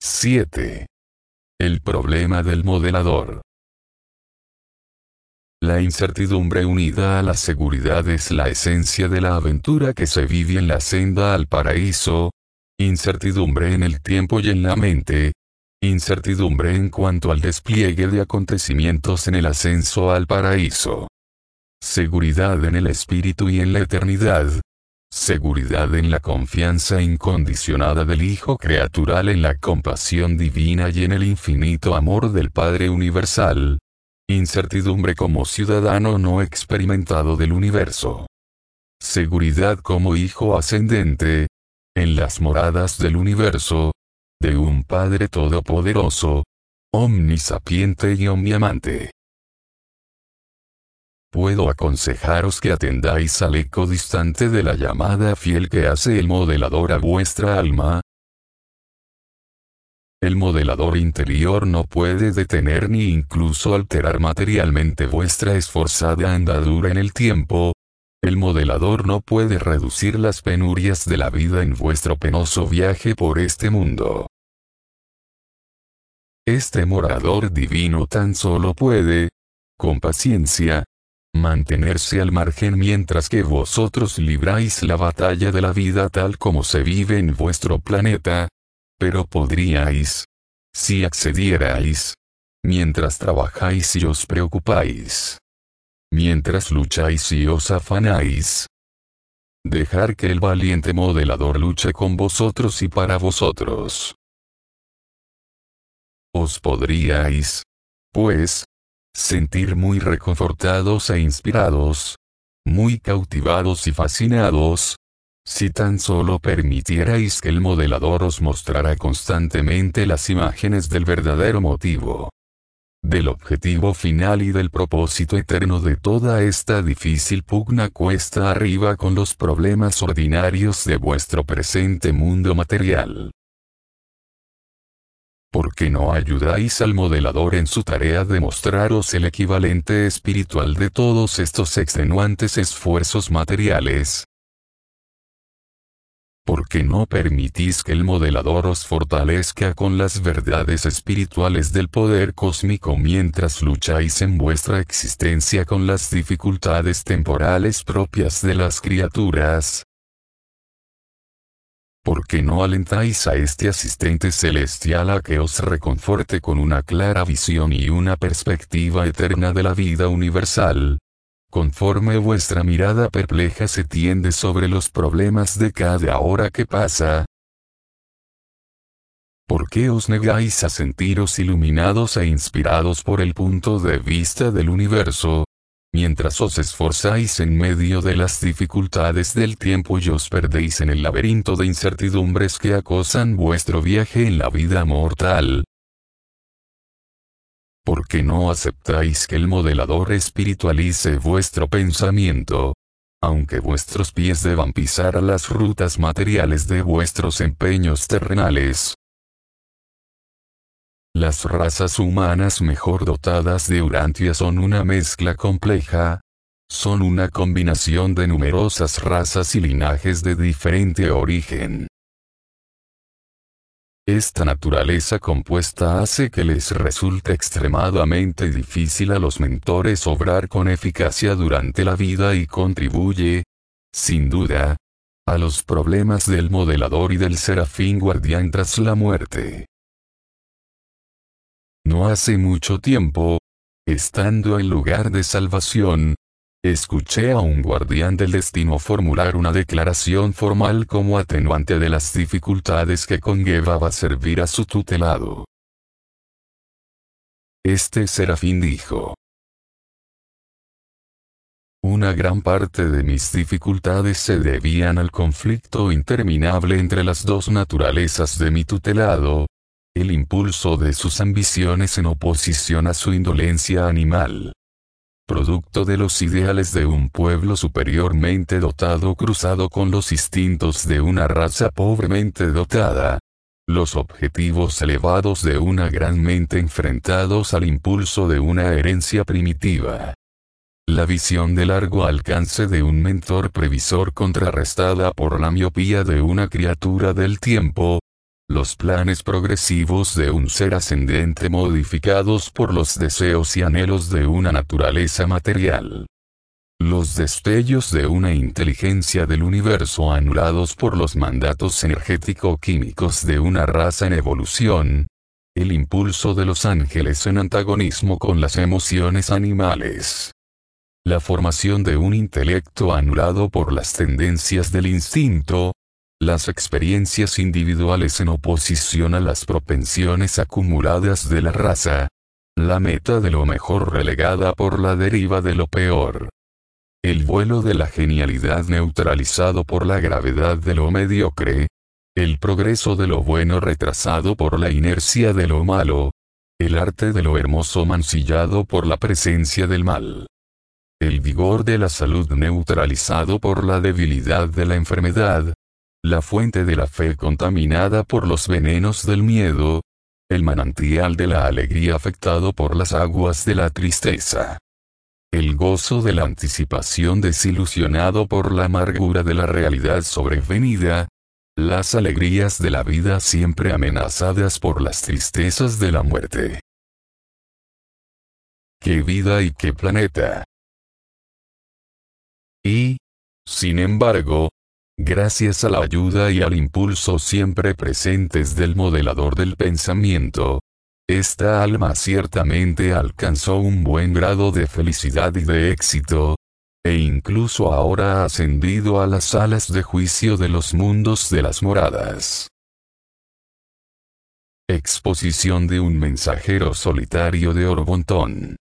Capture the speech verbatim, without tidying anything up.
siete. El problema del modelador. La incertidumbre unida a la seguridad es la esencia de la aventura que se vive en la senda al paraíso. Incertidumbre en el tiempo y en la mente. Incertidumbre en cuanto al despliegue de acontecimientos en el ascenso al paraíso. Seguridad en el espíritu y en la eternidad. Seguridad en la confianza incondicionada del Hijo creatural, en la compasión divina y en el infinito amor del Padre universal. Incertidumbre como ciudadano no experimentado del universo. Seguridad como hijo ascendente, en las moradas del universo, de un Padre todopoderoso, omnisapiente y omniamante. Puedo aconsejaros que atendáis al eco distante de la llamada fiel que hace el modelador a vuestra alma. El modelador interior no puede detener ni incluso alterar materialmente vuestra esforzada andadura en el tiempo. El modelador no puede reducir las penurias de la vida en vuestro penoso viaje por este mundo. Este morador divino tan solo puede, con paciencia, mantenerse al margen mientras que vosotros libráis la batalla de la vida tal como se vive en vuestro planeta. Pero podríais, si accedierais, mientras trabajáis y os preocupáis, mientras lucháis y os afanáis, dejar que el valiente modelador luche con vosotros y para vosotros. Os podríais, pues, sentir muy reconfortados e inspirados, muy cautivados y fascinados, si tan solo permitierais que el modelador os mostrara constantemente las imágenes del verdadero motivo, del objetivo final y del propósito eterno de toda esta difícil pugna cuesta arriba con los problemas ordinarios de vuestro presente mundo material. ¿Por qué no ayudáis al modelador en su tarea de mostraros el equivalente espiritual de todos estos extenuantes esfuerzos materiales? ¿Por qué no permitís que el modelador os fortalezca con las verdades espirituales del poder cósmico mientras lucháis en vuestra existencia con las dificultades temporales propias de las criaturas? ¿Por qué no alentáis a este asistente celestial a que os reconforte con una clara visión y una perspectiva eterna de la vida universal? Conforme vuestra mirada perpleja se tiende sobre los problemas de cada hora que pasa. ¿Por qué os negáis a sentiros iluminados e inspirados por el punto de vista del universo, mientras os esforzáis en medio de las dificultades del tiempo y os perdéis en el laberinto de incertidumbres que acosan vuestro viaje en la vida mortal? ¿Por qué no aceptáis que el modelador espiritualice vuestro pensamiento, aunque vuestros pies deban pisar a las rutas materiales de vuestros empeños terrenales? Las razas humanas mejor dotadas de Urantia son una mezcla compleja. Son una combinación de numerosas razas y linajes de diferente origen. Esta naturaleza compuesta hace que les resulte extremadamente difícil a los mentores obrar con eficacia durante la vida y contribuye, sin duda, a los problemas del modelador y del serafín guardián tras la muerte. No hace mucho tiempo, estando en lugar de salvación, escuché a un guardián del destino formular una declaración formal como atenuante de las dificultades que conllevaba servir a su tutelado. Este serafín dijo: una gran parte de mis dificultades se debían al conflicto interminable entre las dos naturalezas de mi tutelado, el impulso de sus ambiciones en oposición a su indolencia animal, producto de los ideales de un pueblo superiormente dotado cruzado con los instintos de una raza pobremente dotada, los objetivos elevados de una gran mente enfrentados al impulso de una herencia primitiva, la visión de largo alcance de un mentor previsor contrarrestada por la miopía de una criatura del tiempo, los planes progresivos de un ser ascendente modificados por los deseos y anhelos de una naturaleza material. Los destellos de una inteligencia del universo anulados por los mandatos energético-químicos de una raza en evolución. El impulso de los ángeles en antagonismo con las emociones animales. La formación de un intelecto anulado por las tendencias del instinto. Las experiencias individuales en oposición a las propensiones acumuladas de la raza. La meta de lo mejor relegada por la deriva de lo peor. El vuelo de la genialidad neutralizado por la gravedad de lo mediocre. El progreso de lo bueno retrasado por la inercia de lo malo. El arte de lo hermoso mancillado por la presencia del mal. El vigor de la salud neutralizado por la debilidad de la enfermedad. La fuente de la fe contaminada por los venenos del miedo. El manantial de la alegría afectado por las aguas de la tristeza. El gozo de la anticipación desilusionado por la amargura de la realidad sobrevenida. Las alegrías de la vida siempre amenazadas por las tristezas de la muerte. ¡Qué vida y qué planeta! Y, sin embargo, gracias a la ayuda y al impulso siempre presentes del modelador del pensamiento, esta alma ciertamente alcanzó un buen grado de felicidad y de éxito, e incluso ahora ha ascendido a las salas de juicio de los mundos de las moradas. Exposición de un mensajero solitario de Orbontón.